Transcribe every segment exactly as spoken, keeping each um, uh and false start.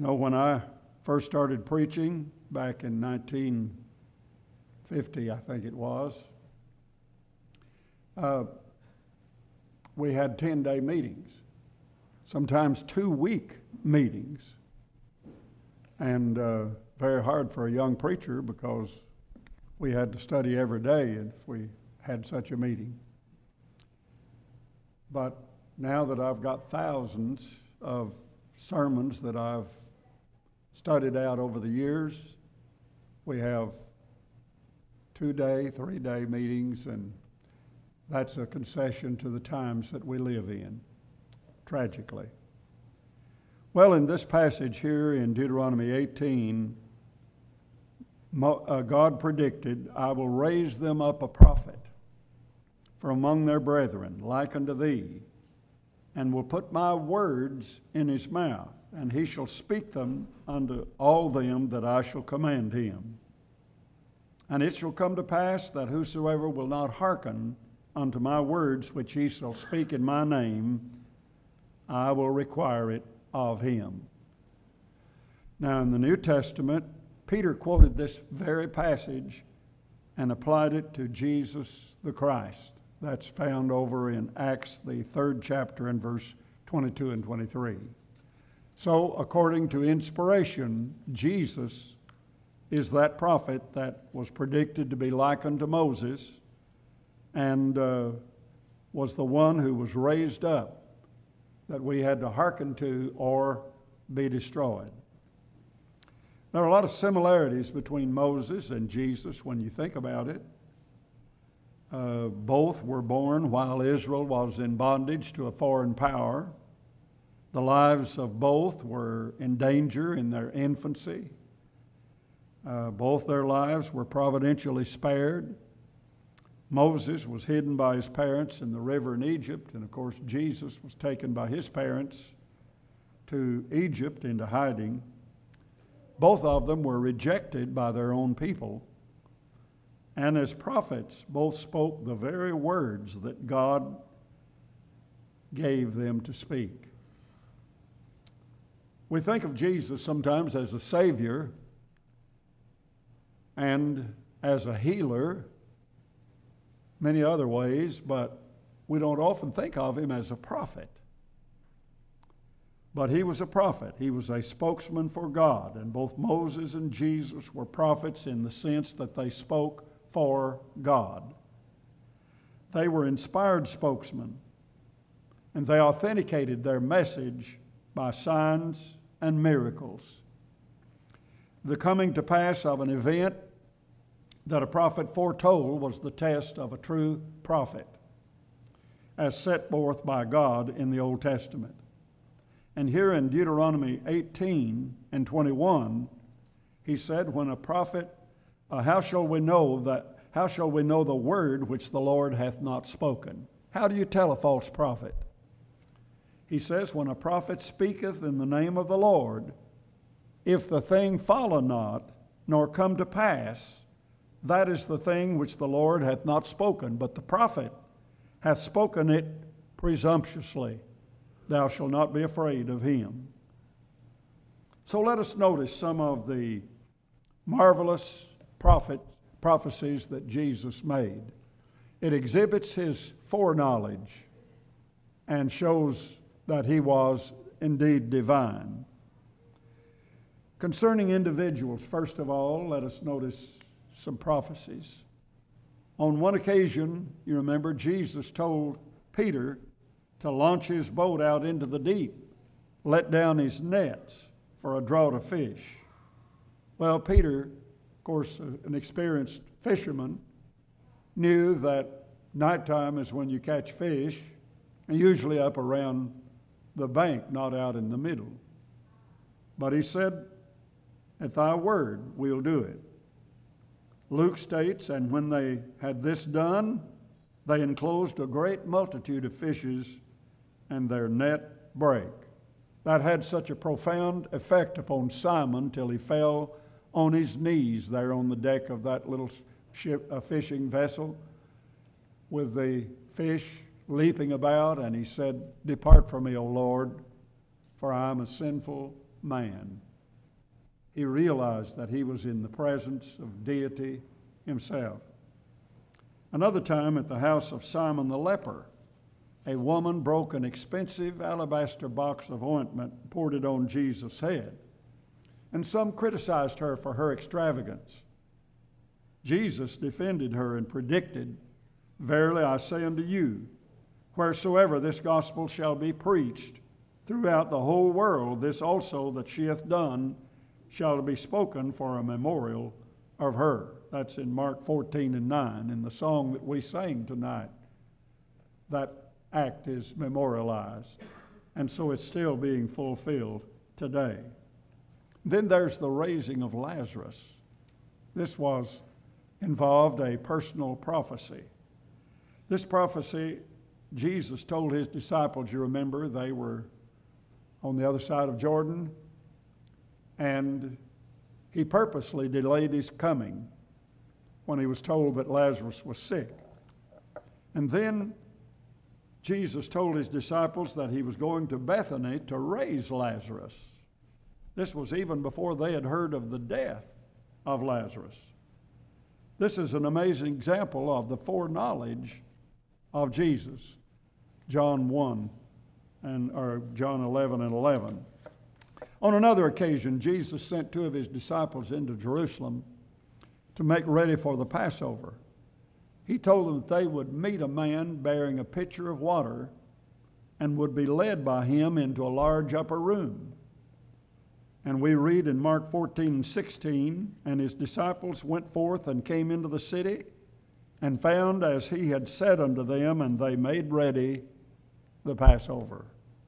You know, when I first started preaching back in nineteen fifty, I think it was, uh, we had ten-day meetings, sometimes two-week meetings, and uh, very hard for a young preacher because we had to study every day if we had such a meeting. But now that I've got thousands of sermons that I've studied out over the years, we have two-day, three-day meetings, and that's a concession to the times that we live in, tragically. Well, in this passage here in Deuteronomy eighteen, God predicted, "I will raise them up a prophet from among their brethren, like unto thee, and will put my words in his mouth, and he shall speak them unto all them that I shall command him. And it shall come to pass that whosoever will not hearken unto my words which he shall speak in my name, I will require it of him." Now in the New Testament, Peter quoted this very passage and applied it to Jesus the Christ. That's found over in Acts, the third chapter, and verse twenty-two and twenty-three. So, according to inspiration, Jesus is that prophet that was predicted to be like unto Moses and uh, was the one who was raised up that we had to hearken to or be destroyed. There are a lot of similarities between Moses and Jesus when you think about it. Uh, both were born while Israel was in bondage to a foreign power. The lives of both were in danger in their infancy. Uh, both their lives were providentially spared. Moses was hidden by his parents in the river in Egypt, and of course Jesus was taken by his parents to Egypt into hiding. Both of them were rejected by their own people. And as prophets, both spoke the very words that God gave them to speak. We think of Jesus sometimes as a Savior and as a healer, many other ways, but we don't often think of him as a prophet. But he was a prophet. He was a spokesman for God, and both Moses and Jesus were prophets in the sense that they spoke for God. They were inspired spokesmen, and they authenticated their message by signs and miracles. The coming to pass of an event that a prophet foretold was the test of a true prophet, as set forth by God in the Old Testament. And here in Deuteronomy eighteen and twenty-one, he said, when a prophet, uh, how shall we know that, how shall we know the word which the Lord hath not spoken? How do you tell a false prophet? He says, when a prophet speaketh in the name of the Lord, if the thing follow not, nor come to pass, that is the thing which the Lord hath not spoken, but the prophet hath spoken it presumptuously. Thou shalt not be afraid of him. So let us notice some of the marvelous prophet, prophecies that Jesus made. It exhibits his foreknowledge and shows that he was indeed divine. Concerning individuals, first of all, let us notice some prophecies. On one occasion, you remember, Jesus told Peter to launch his boat out into the deep, let down his nets for a draught of fish. Well, Peter, of course, an experienced fisherman, knew that nighttime is when you catch fish, and usually up around the bank, not out in the middle. But he said, at thy word, we'll do it. Luke states, and when they had this done, they enclosed a great multitude of fishes, and their net brake. That had such a profound effect upon Simon till he fell on his knees there on the deck of that little ship, a fishing vessel, with the fish leaping about, and he said, "Depart from me, O Lord, for I am a sinful man." He realized that he was in the presence of deity himself. Another time at the house of Simon the leper, a woman broke an expensive alabaster box of ointment and poured it on Jesus' head. And some criticized her for her extravagance. Jesus defended her and predicted, "Verily I say unto you, wheresoever this gospel shall be preached throughout the whole world, this also that she hath done shall be spoken for a memorial of her." That's in Mark fourteen and nine, in the song that we sang tonight. That act is memorialized, and so it's still being fulfilled today. Then there's the raising of Lazarus. This was involved a personal prophecy. This prophecy, Jesus told his disciples, you remember, they were on the other side of Jordan, and he purposely delayed his coming when he was told that Lazarus was sick. And then Jesus told his disciples that he was going to Bethany to raise Lazarus. This was even before they had heard of the death of Lazarus. This is an amazing example of the foreknowledge of Jesus. John one and or John eleven and eleven. On another occasion, Jesus sent two of his disciples into Jerusalem to make ready for the Passover. He told them that they would meet a man bearing a pitcher of water and would be led by him into a large upper room. And we read in Mark fourteen and sixteen, "And his disciples went forth and came into the city and found as he had said unto them, and they made ready the Passover."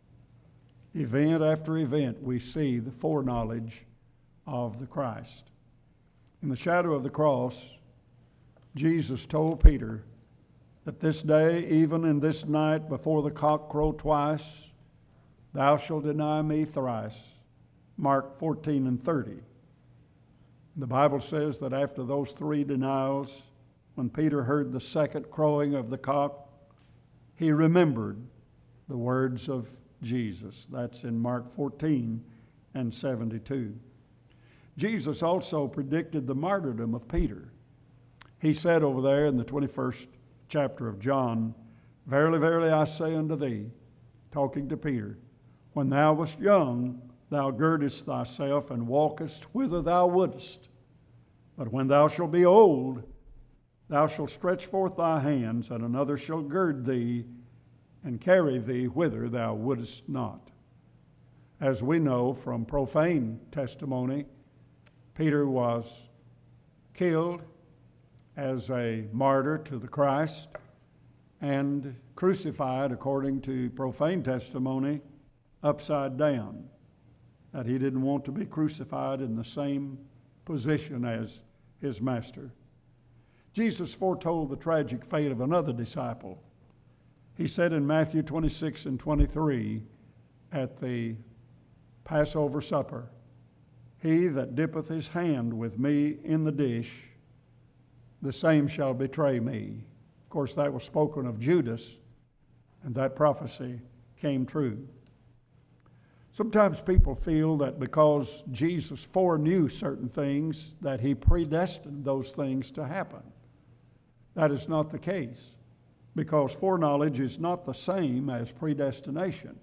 Event after event, we see the foreknowledge of the Christ. In the shadow of the cross, Jesus told Peter that this day, even in this night, before the cock crow twice, thou shalt deny me thrice. Mark fourteen and thirty. The Bible says that after those three denials, when Peter heard the second crowing of the cock, he remembered the words of Jesus. That's in Mark fourteen and seventy-two. Jesus also predicted the martyrdom of Peter. He said over there in the twenty-first chapter of John, "Verily, verily, I say unto thee," talking to Peter, "when thou wast young, thou girdest thyself and walkest whither thou wouldest. But when thou shalt be old, thou shalt stretch forth thy hands, and another shall gird thee and carry thee whither thou wouldest not." As we know from profane testimony, Peter was killed as a martyr to the Christ and crucified, according to profane testimony, upside down, that he didn't want to be crucified in the same position as his master. Jesus foretold the tragic fate of another disciple. He said in Matthew twenty-six and twenty-three at the Passover supper, "He that dippeth his hand with me in the dish, the same shall betray me." Of course, that was spoken of Judas, and that prophecy came true. Sometimes people feel that because Jesus foreknew certain things, that he predestined those things to happen. That is not the case, because foreknowledge is not the same as predestination.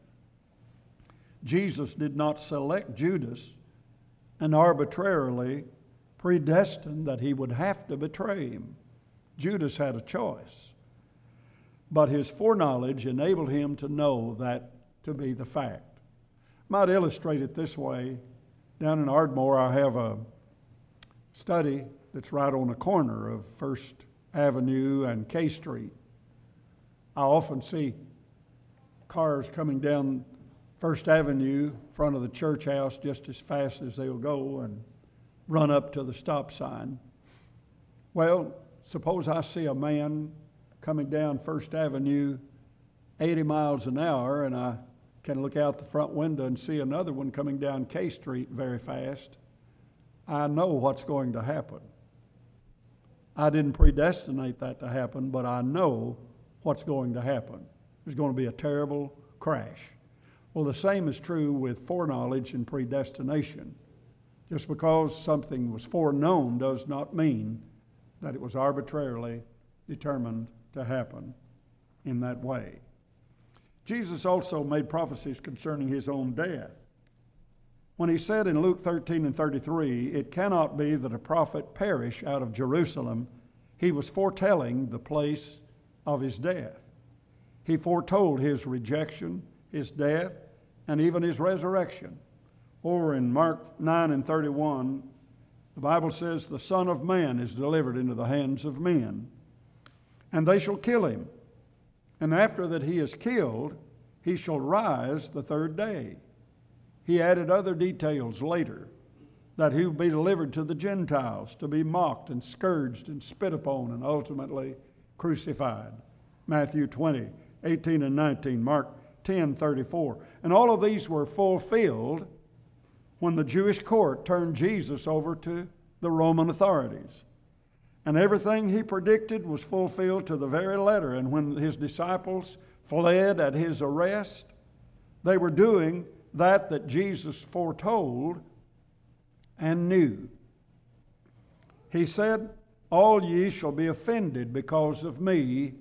Jesus did not select Judas and arbitrarily predestined that he would have to betray him. Judas had a choice, but his foreknowledge enabled him to know that to be the fact. Might illustrate it this way. Down in Ardmore, I have a study that's right on the corner of First Avenue and K Street. I often see cars coming down First Avenue in front of the church house just as fast as they'll go and run up to the stop sign. Well, suppose I see a man coming down First Avenue eighty miles an hour, and I can look out the front window and see another one coming down K Street very fast. I know what's going to happen. I didn't predestinate that to happen, but I know what's going to happen. There's going to be a terrible crash. Well, the same is true with foreknowledge and predestination. Just because something was foreknown does not mean that it was arbitrarily determined to happen in that way. Jesus also made prophecies concerning his own death. When he said in Luke thirteen and thirty-three, "It cannot be that a prophet perish out of Jerusalem," he was foretelling the place of his death. He foretold his rejection, his death, and even his resurrection. Or in Mark nine and thirty-one, the Bible says, "The Son of Man is delivered into the hands of men, and they shall kill him. And after that he is killed, he shall rise the third day." He added other details later, that he would be delivered to the Gentiles, to be mocked and scourged and spit upon and ultimately crucified. Matthew twenty, eighteen and nineteen, Mark ten, thirty-four. And all of these were fulfilled when the Jewish court turned Jesus over to the Roman authorities. And everything he predicted was fulfilled to the very letter. And when his disciples fled at his arrest, they were doing that that Jesus foretold and knew. He said, "All ye shall be offended because of me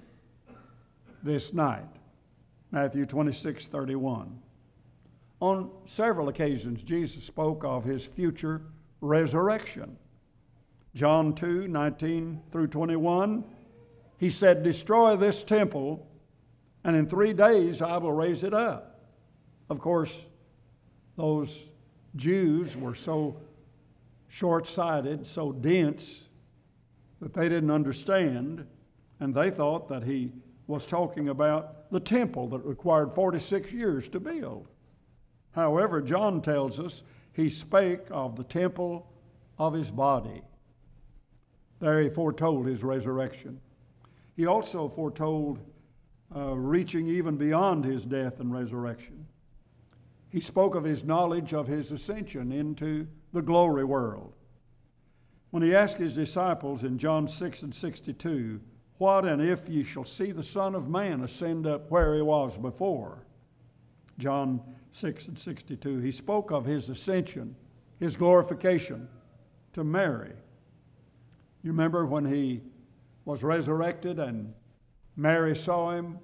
this night." Matthew twenty-six, thirty-one. On several occasions, Jesus spoke of his future resurrection. John two, nineteen through twenty-one, he said, "Destroy this temple, and in three days I will raise it up." Of course, those Jews were so short-sighted, so dense, that they didn't understand, and they thought that he was talking about the temple that required forty-six years to build. However, John tells us he spake of the temple of his body. There he foretold his resurrection. He also foretold uh, reaching even beyond his death and resurrection. He spoke of his knowledge of his ascension into the glory world. When he asked his disciples in John six and sixty-two, "What and if ye shall see the Son of Man ascend up where he was before?" John six and sixty-two, he spoke of his ascension, his glorification to Mary. You remember when he was resurrected and Mary saw him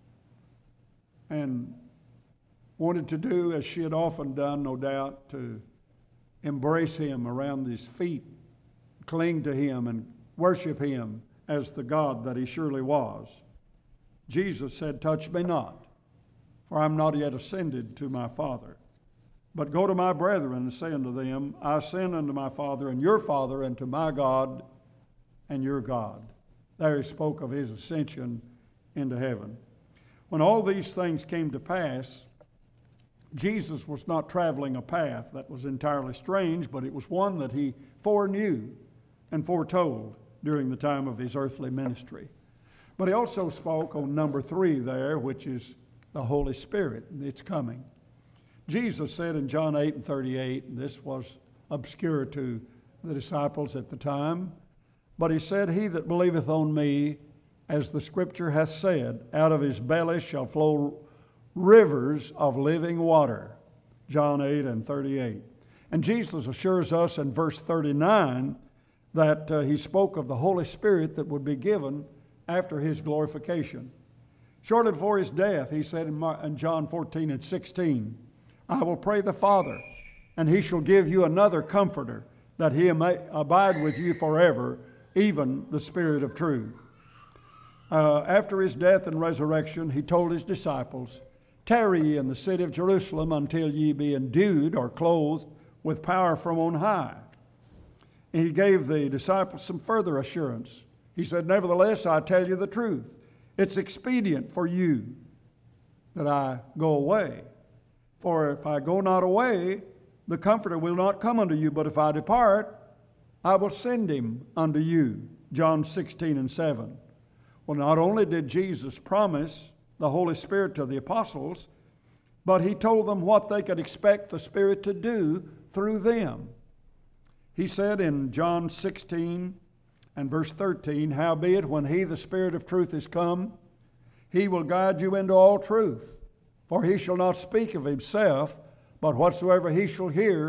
and wanted to do, as she had often done, no doubt, to embrace him around his feet, cling to him and worship him as the God that he surely was. Jesus said, "Touch me not, for I am not yet ascended to my Father. But go to my brethren and say unto them, I ascend unto my Father and your Father, and to my God and your God." There he spoke of his ascension into heaven. When all these things came to pass, Jesus was not traveling a path that was entirely strange, but it was one that he foreknew and foretold during the time of his earthly ministry. But he also spoke on number three there, which is the Holy Spirit. It's coming. Jesus said in John eight and thirty-eight, and this was obscure to the disciples at the time, but he said, "He that believeth on me, as the Scripture hath said, out of his belly shall flow rivers of living water." John eight and thirty-eight. And Jesus assures us in verse thirty-nine that uh, he spoke of the Holy Spirit that would be given after his glorification. Shortly before his death, he said in, Mar- in John fourteen and sixteen, "I will pray the Father, and he shall give you another comforter, that he may abide with you forever, even the Spirit of truth." Uh, after his death and resurrection, he told his disciples, "Tarry ye in the city of Jerusalem until ye be endued or clothed with power from on high." And he gave the disciples some further assurance. He said, "Nevertheless, I tell you the truth. It's expedient for you that I go away. For if I go not away, the Comforter will not come unto you. But if I depart, I will send him unto you." John sixteen and seven. Well, not only did Jesus promise the Holy Spirit to the apostles, but he told them what they could expect the Spirit to do through them. He said in John sixteen and verse thirteen, "Howbeit, when he, the Spirit of truth, is come, he will guide you into all truth. For he shall not speak of himself, but whatsoever he shall hear,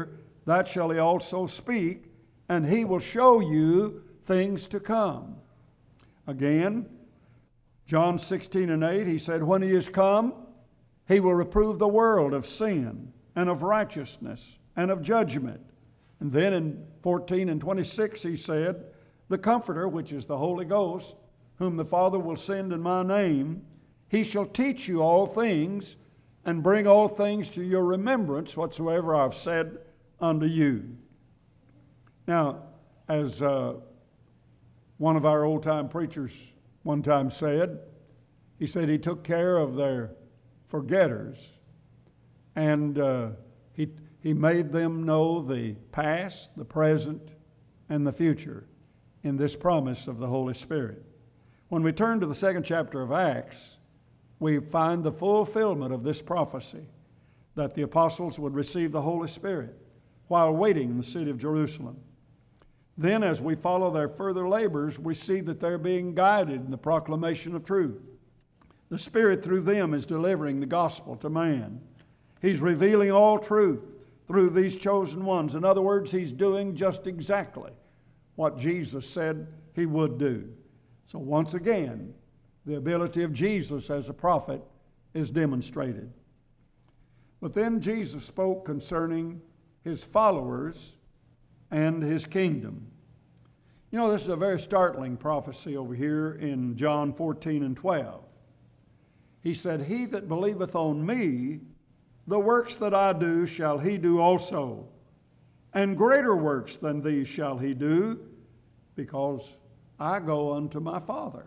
that shall he also speak, and he will show you things to come. Again, John sixteen and eight, he said, when he is come, he will reprove the world of sin and of righteousness and of judgment. And then in fourteen and twenty-six, he said, the Comforter, which is the Holy Ghost, whom the Father will send in my name, he shall teach you all things and bring all things to your remembrance whatsoever I've said unto you. Now, as uh, one of our old-time preachers one time said, he said he took care of their forgetters, and uh, he, he made them know the past, the present, and the future in this promise of the Holy Spirit. When we turn to the second chapter of Acts, we find the fulfillment of this prophecy that the apostles would receive the Holy Spirit while waiting in the city of Jerusalem. Then, as we follow their further labors, we see that they're being guided in the proclamation of truth. The Spirit through them is delivering the gospel to man. He's revealing all truth through these chosen ones. In other words, He's doing just exactly what Jesus said He would do. So once again, the ability of Jesus as a prophet is demonstrated. But then Jesus spoke concerning His followers and His kingdom. You know, this is a very startling prophecy over here in John fourteen and twelve. He said, he that believeth on me, the works that I do shall he do also, and greater works than these shall he do, because I go unto my Father.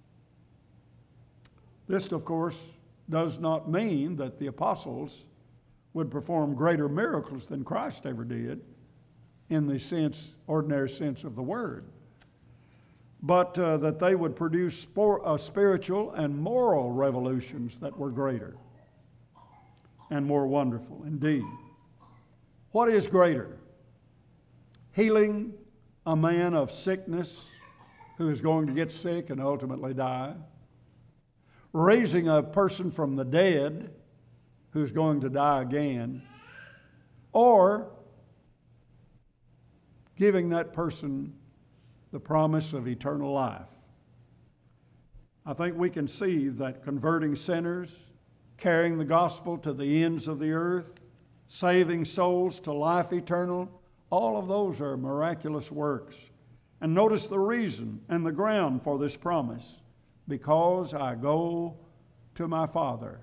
This, of course, does not mean that the apostles would perform greater miracles than Christ ever did in the sense, ordinary sense of the word, but uh, that they would produce spor- uh, spiritual and moral revolutions that were greater and more wonderful indeed. What is greater? Healing a man of sickness who is going to get sick and ultimately die? Raising a person from the dead who's going to die again? Or giving that person the promise of eternal life? I think we can see that converting sinners, carrying the gospel to the ends of the earth, saving souls to life eternal, all of those are miraculous works. And notice the reason and the ground for this promise: because I go to my Father.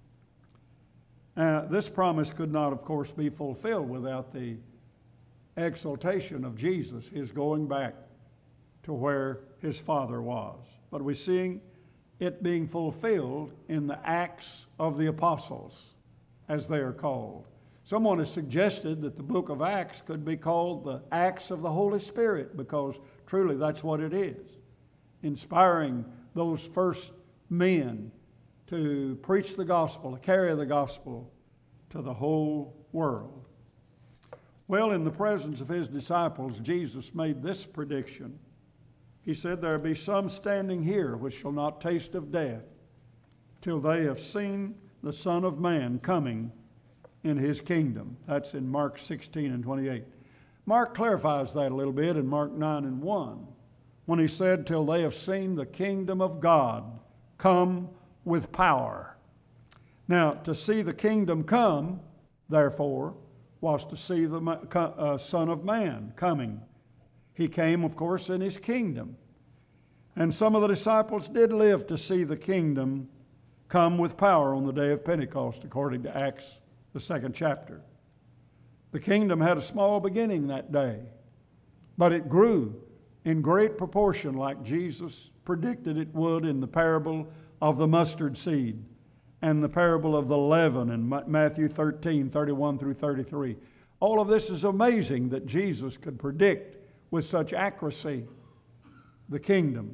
Uh, this promise could not, of course, be fulfilled without the exaltation of Jesus, His going back to where His Father was. But we're seeing it being fulfilled in the Acts of the Apostles, as they are called. Someone has suggested that the book of Acts could be called the Acts of the Holy Spirit, because truly that's what it is, inspiring those first men to preach the gospel, to carry the gospel to the whole world. Well, in the presence of His disciples, Jesus made this prediction. He said, there be some standing here which shall not taste of death till they have seen the Son of Man coming in His kingdom. That's in Mark sixteen and twenty-eight. Mark clarifies that a little bit in Mark nine and one, when he said, till they have seen the kingdom of God come with power. Now, to see the kingdom come, therefore, was to see the uh, Son of Man coming. He came, of course, in His kingdom. And some of the disciples did live to see the kingdom come with power on the day of Pentecost, according to Acts, the second chapter. The kingdom had a small beginning that day, but it grew in great proportion, like Jesus predicted it would in the parable of the mustard seed and the parable of the leaven in Matthew thirteen, thirty-one through thirty-three. All of this is amazing that Jesus could predict with such accuracy the kingdom.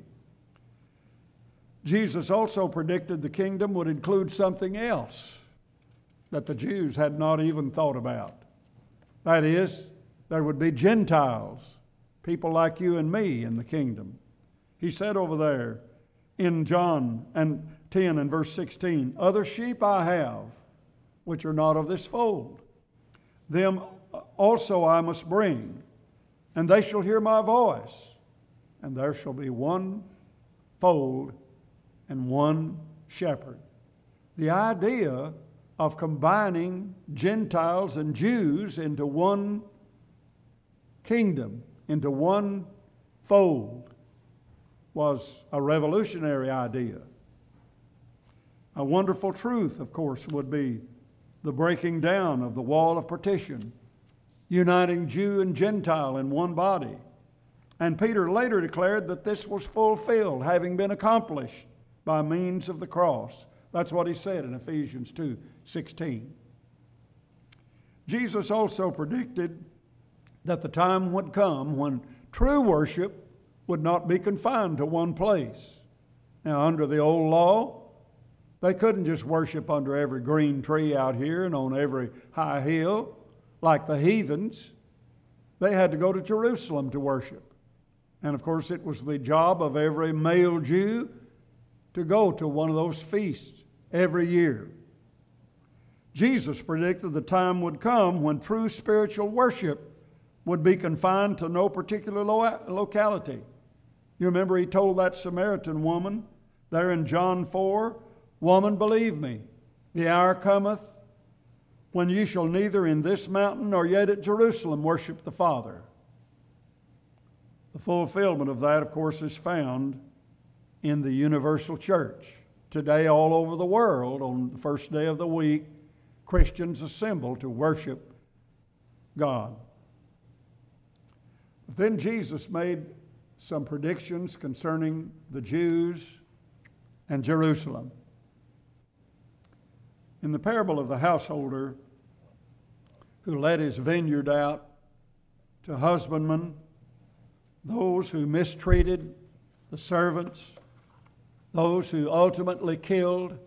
Jesus also predicted the kingdom would include something else that the Jews had not even thought about. That is, there would be Gentiles, people like you and me in the kingdom. He said over there in John and ten and verse sixteen, other sheep I have, which are not of this fold. Them also I must bring, and they shall hear my voice, and there shall be one fold and one shepherd. The idea of combining Gentiles and Jews into one kingdom, into one fold, was a revolutionary idea. A wonderful truth, of course, would be the breaking down of the wall of partition, uniting Jew and Gentile in one body. And Peter later declared that this was fulfilled, having been accomplished by means of the cross. That's what he said in Ephesians two sixteen. Jesus also predicted that the time would come when true worship would not be confined to one place. Now, under the old law, they couldn't just worship under every green tree out here and on every high hill like the heathens. They had to go to Jerusalem to worship. And of course, it was the job of every male Jew to go to one of those feasts every year. Jesus predicted the time would come when true spiritual worship would be confined to no particular lo- locality. You remember he told that Samaritan woman there in John four, "Woman, believe me, the hour cometh when ye shall neither in this mountain nor yet at Jerusalem worship the Father." The fulfillment of that, of course, is found in the universal church. Today, all over the world, on the first day of the week, Christians assemble to worship God. But then Jesus made some predictions concerning the Jews and Jerusalem. In the parable of the householder who let his vineyard out to husbandmen, those who mistreated the servants, those who ultimately killed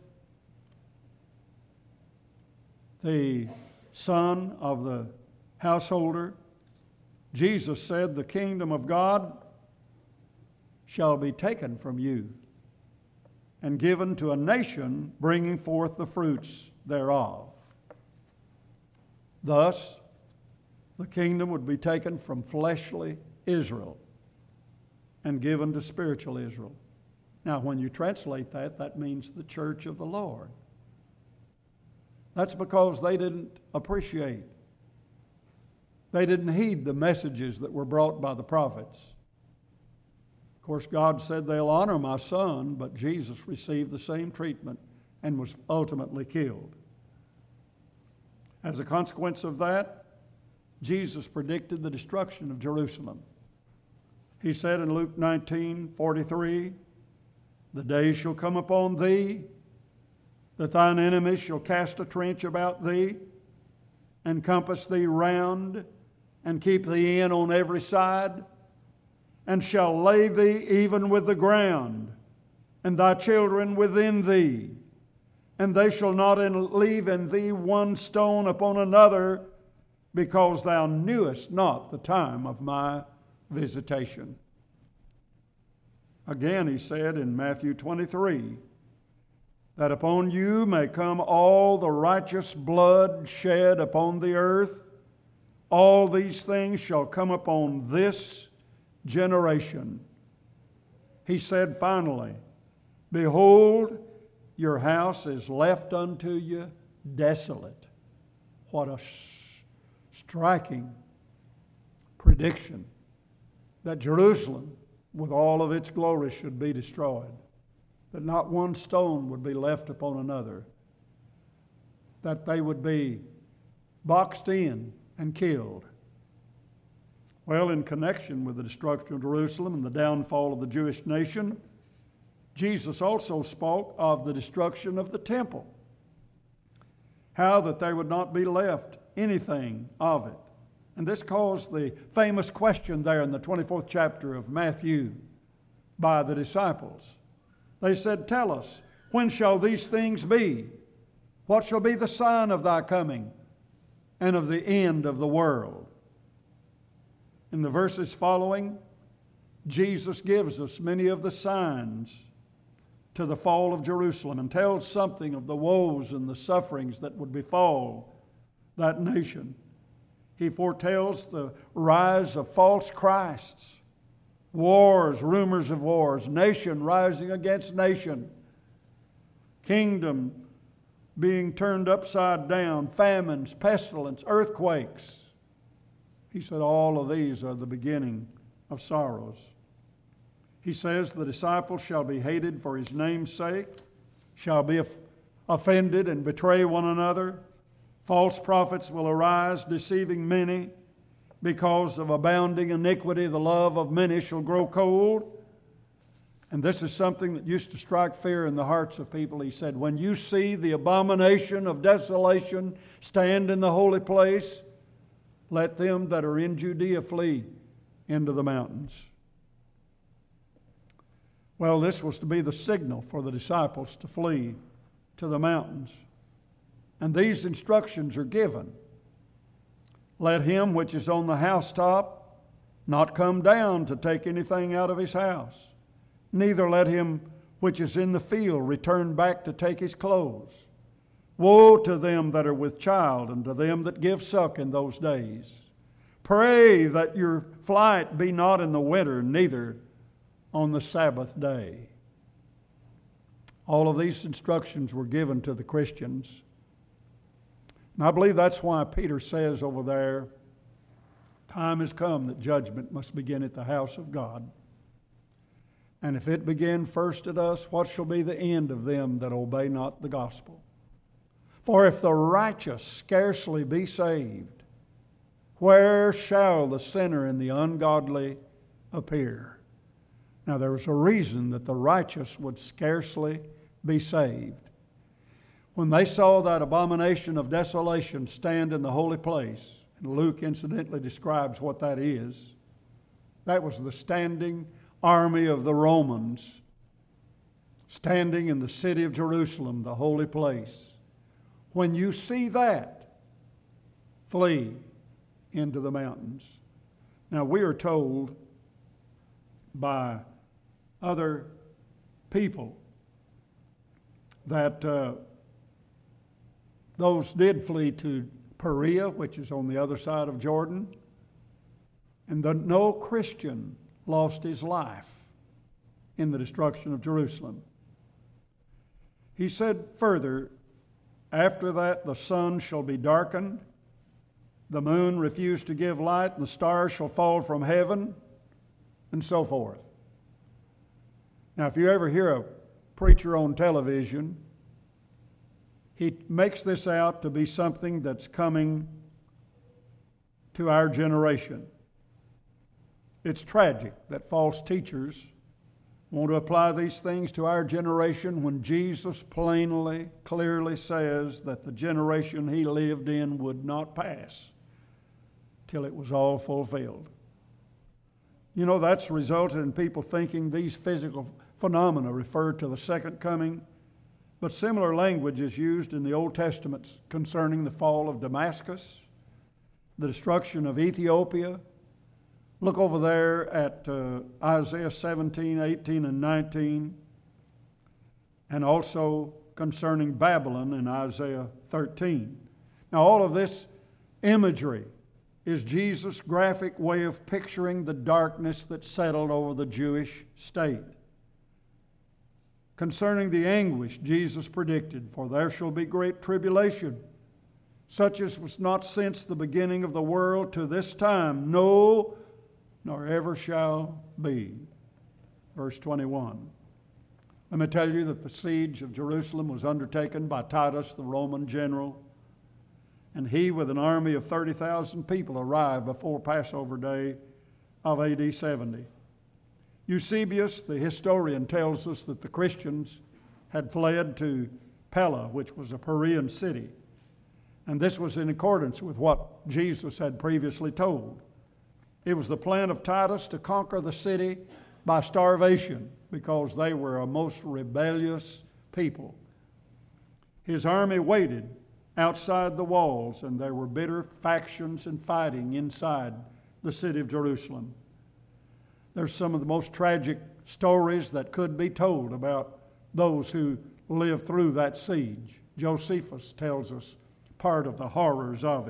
the son of the householder, Jesus said, "The kingdom of God shall be taken from you and given to a nation bringing forth the fruits thereof." Thus, the kingdom would be taken from fleshly Israel and given to spiritual Israel. Now, when you translate that, that means the church of the Lord. That's because they didn't appreciate, they didn't heed the messages that were brought by the prophets. Of course, God said they'll honor my son, but Jesus received the same treatment and was ultimately killed. As a consequence of that, Jesus predicted the destruction of Jerusalem. He said in Luke nineteen forty-three, "The days shall come upon thee, that thine enemies shall cast a trench about thee, and compass thee round, and keep thee in on every side, and shall lay thee even with the ground, and thy children within thee. And they shall not leave in thee one stone upon another, because thou knewest not the time of my visitation." Again, he said in Matthew twenty-three, "That upon you may come all the righteous blood shed upon the earth. All these things shall come upon this generation." He said finally, "Behold, your house is left unto you desolate." What a s- striking prediction that Jerusalem, with all of its glory, should be destroyed, that not one stone would be left upon another, that they would be boxed in and killed. Well, in connection with the destruction of Jerusalem and the downfall of the Jewish nation, Jesus also spoke of the destruction of the temple, how that there would not be left anything of it. And this caused the famous question there in the twenty-fourth chapter of Matthew by the disciples. They said, "Tell us, when shall these things be? What shall be the sign of thy coming and of the end of the world?" In the verses following, Jesus gives us many of the signs to the fall of Jerusalem and tells something of the woes and the sufferings that would befall that nation. he foretells the rise of false Christs, wars, rumors of wars, nation rising against nation, kingdom being turned upside down, famines, pestilence, earthquakes. He said all of these are the beginning of sorrows. He says the disciples shall be hated for his name's sake, shall be offended and betray one another. False prophets will arise, deceiving many. Because of abounding iniquity, the love of many shall grow cold. And this is something that used to strike fear in the hearts of people. He said, when you see the abomination of desolation stand in the holy place, let them that are in Judea flee into the mountains. Well, this was to be the signal for the disciples to flee to the mountains. And these instructions are given. Let him which is on the housetop not come down to take anything out of his house. Neither let him which is in the field return back to take his clothes. Woe to them that are with child and to them that give suck in those days. Pray that your flight be not in the winter, neither on the Sabbath day. All of these instructions were given to the Christians. And I believe that's why Peter says over there, time has come that judgment must begin at the house of God. And if it begin first at us, what shall be the end of them that obey not the gospel? For if the righteous scarcely be saved, where shall the sinner and the ungodly appear? Now there was a reason that the righteous would scarcely be saved. When they saw that abomination of desolation stand in the holy place, and Luke incidentally describes what that is, that was the standing army of the Romans standing in the city of Jerusalem, the holy place. When you see that, flee into the mountains. Now we are told by other people that uh, those did flee to Perea, which is on the other side of Jordan, and that no Christian lost his life in the destruction of Jerusalem. He said further, after that the sun shall be darkened, the moon refuse to give light, and the stars shall fall from heaven, and so forth. Now, if you ever hear a preacher on television, he makes this out to be something that's coming to our generation. It's tragic that false teachers want to apply these things to our generation when Jesus plainly, clearly says that the generation he lived in would not pass till it was all fulfilled. You know, that's resulted in people thinking these physical phenomena refer to the second coming, but similar language is used in the Old Testament concerning the fall of Damascus, the destruction of Ethiopia. Look over there at uh, Isaiah seventeen, eighteen, and nineteen, and also concerning Babylon in Isaiah thirteen. Now, all of this imagery is Jesus' graphic way of picturing the darkness that settled over the Jewish state. Concerning the anguish, Jesus predicted, for there shall be great tribulation, such as was not since the beginning of the world to this time, no, nor ever shall be. Verse twenty-one. Let me tell you that the siege of Jerusalem was undertaken by Titus, the Roman general, and he, with an army of thirty thousand people, arrived before Passover day of A D seventy. Eusebius, the historian, tells us that the Christians had fled to Pella, which was a Perean city, and this was in accordance with what Jesus had previously told. It was the plan of Titus to conquer the city by starvation because they were a most rebellious people. His army waited outside the walls, and there were bitter factions and fighting inside the city of Jerusalem. There's some of the most tragic stories that could be told about those who lived through that siege. Josephus tells us part of the horrors of it.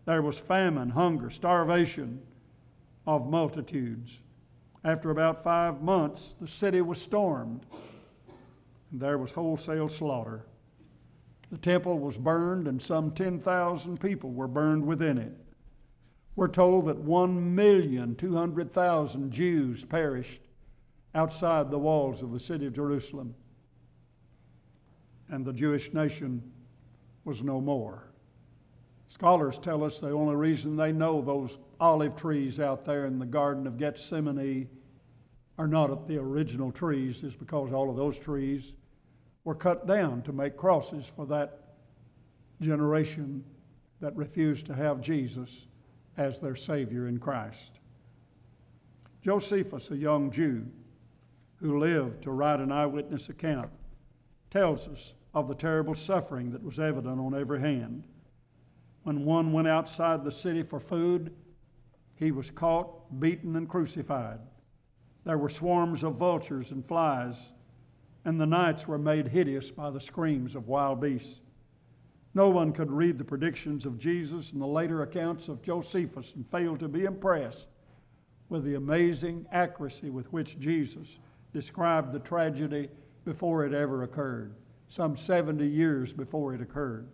There was famine, hunger, starvation of multitudes. After about five months, the city was stormed, and there was wholesale slaughter. The temple was burned, and some ten thousand people were burned within it. We're told that one million two hundred thousand Jews perished outside the walls of the city of Jerusalem, and the Jewish nation was no more. Scholars tell us the only reason they know those olive trees out there in the Garden of Gethsemane are not the original trees is because all of those trees were cut down to make crosses for that generation that refused to have Jesus as their Savior in Christ. Josephus, a young Jew who lived to write an eyewitness account, tells us of the terrible suffering that was evident on every hand. When one went outside the city for food, he was caught, beaten, and crucified. There were swarms of vultures and flies, and the nights were made hideous by the screams of wild beasts. No one could read the predictions of Jesus and the later accounts of Josephus and fail to be impressed with the amazing accuracy with which Jesus described the tragedy before it ever occurred, some seventy years before it occurred.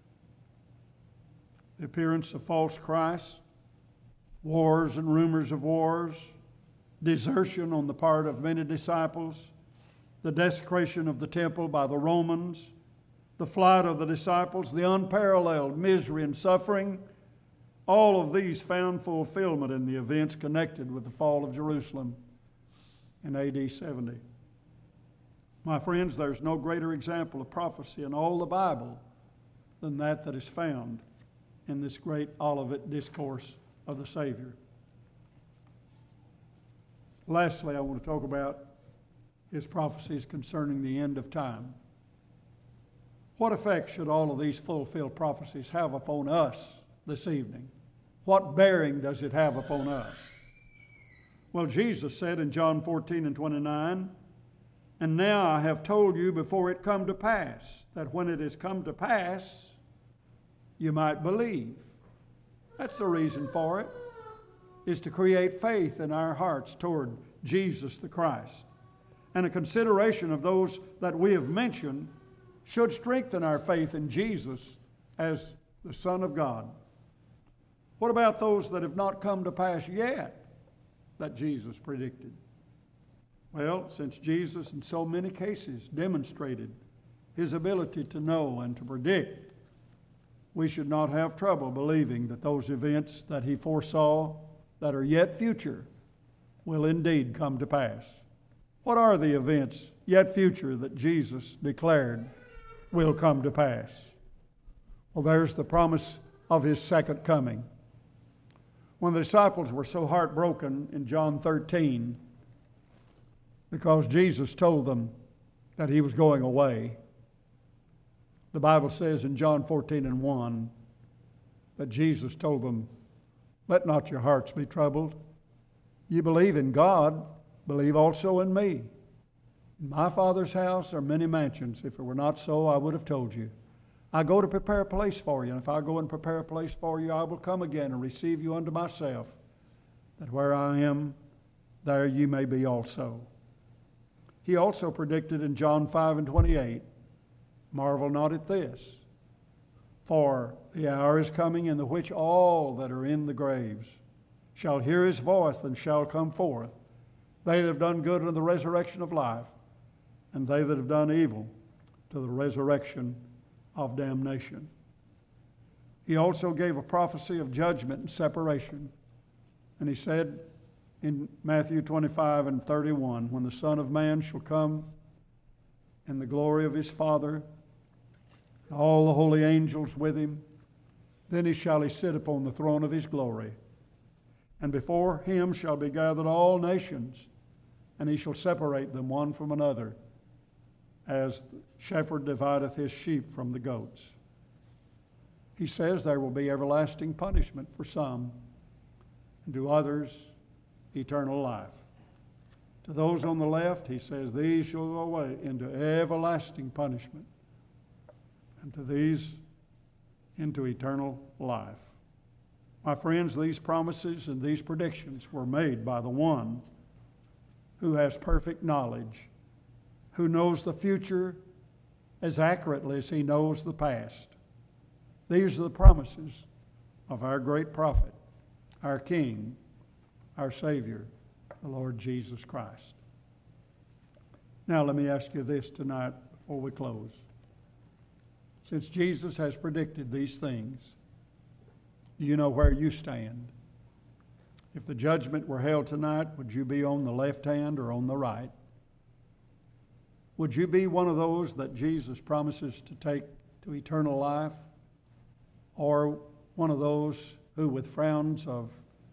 The appearance of false Christs, wars and rumors of wars, desertion on the part of many disciples, the desecration of the temple by the Romans, the flight of the disciples, the unparalleled misery and suffering, all of these found fulfillment in the events connected with the fall of Jerusalem in A D seventy. My friends, there's no greater example of prophecy in all the Bible than that that is found in this great Olivet discourse of the Savior. Lastly, I want to talk about his prophecies concerning the end of time. What effect should all of these fulfilled prophecies have upon us this evening? What bearing does it have upon us? Well, Jesus said in John fourteen and twenty-nine, "And now I have told you before it come to pass, that when it is come to pass, you might believe." That's the reason for it, is to create faith in our hearts toward Jesus the Christ. And a consideration of those that we have mentioned should strengthen our faith in Jesus as the Son of God. What about those that have not come to pass yet that Jesus predicted? Well, since Jesus in so many cases demonstrated his ability to know and to predict, we should not have trouble believing that those events that he foresaw that are yet future will indeed come to pass. What are the events yet future that Jesus declared will come to pass? Well, there's the promise of his second coming. When the disciples were so heartbroken in John thirteen because Jesus told them that he was going away, the Bible says in John fourteen and one that Jesus told them, "Let not your hearts be troubled. You believe in God, believe also in me. In my Father's house are many mansions. If it were not so, I would have told you. I go to prepare a place for you, and if I go and prepare a place for you, I will come again and receive you unto myself, that where I am, there you may be also." He also predicted in John five and twenty-eight, "Marvel not at this, for the hour is coming in the which all that are in the graves shall hear his voice and shall come forth, they that have done good unto the resurrection of life, and they that have done evil to the resurrection of damnation." He also gave a prophecy of judgment and separation. And he said in Matthew twenty-five and thirty-one, "When the Son of Man shall come in the glory of his Father, and all the holy angels with him, then he shall he sit upon the throne of his glory. And before him shall be gathered all nations, and he shall separate them one from another, as the shepherd divideth his sheep from the goats." He says there will be everlasting punishment for some, and to others eternal life. To those on the left, he says, "These shall go away into everlasting punishment, and to these into eternal life." My friends, these promises and these predictions were made by the one who has perfect knowledge, who knows the future as accurately as he knows the past. These are the promises of our great prophet, our King, our Savior, the Lord Jesus Christ. Now let me ask you this tonight before we close. Since Jesus has predicted these things, do you know where you stand? If the judgment were held tonight, would you be on the left hand or on the right? Would you be one of those that Jesus promises to take to eternal life? Or one of those who with frowns of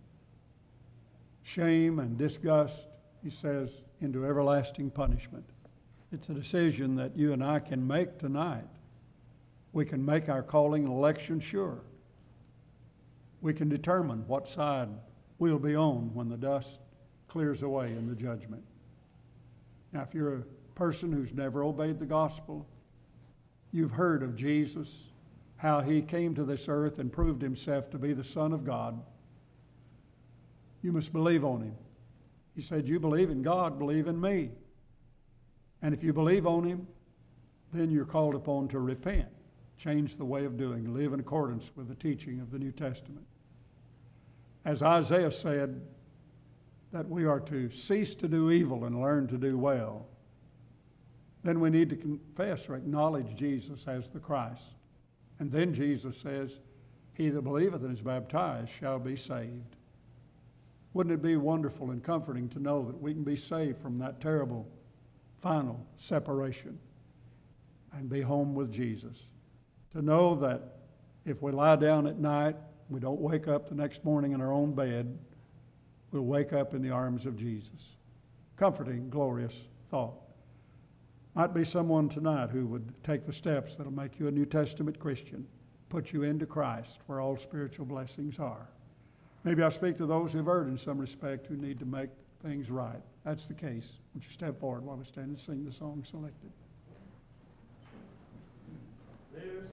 shame and disgust, he says, into everlasting punishment? It's a decision that you and I can make tonight. We can make our calling and election sure. We can determine what side we'll be on when the dust clears away in the judgment. Now, if you're a person who's never obeyed the gospel, you've heard of Jesus, how he came to this earth and proved himself to be the Son of God, you must believe on him. He said, you believe in God, believe in me. And if you believe on him, then you're called upon to repent, change the way of doing, live in accordance with the teaching of the New Testament. As Isaiah said, that we are to cease to do evil and learn to do well, then we need to confess or acknowledge Jesus as the Christ. And then Jesus says, he that believeth and is baptized shall be saved. Wouldn't it be wonderful and comforting to know that we can be saved from that terrible final separation and be home with Jesus? To know that if we lie down at night, we don't wake up the next morning in our own bed, we'll wake up in the arms of Jesus. Comforting, glorious thought. Might be someone tonight who would take the steps that'll make you a New Testament Christian, put you into Christ where all spiritual blessings are. Maybe I speak to those who've erred in some respect who need to make things right. That's the case. Won't you step forward while we stand and sing the song selected?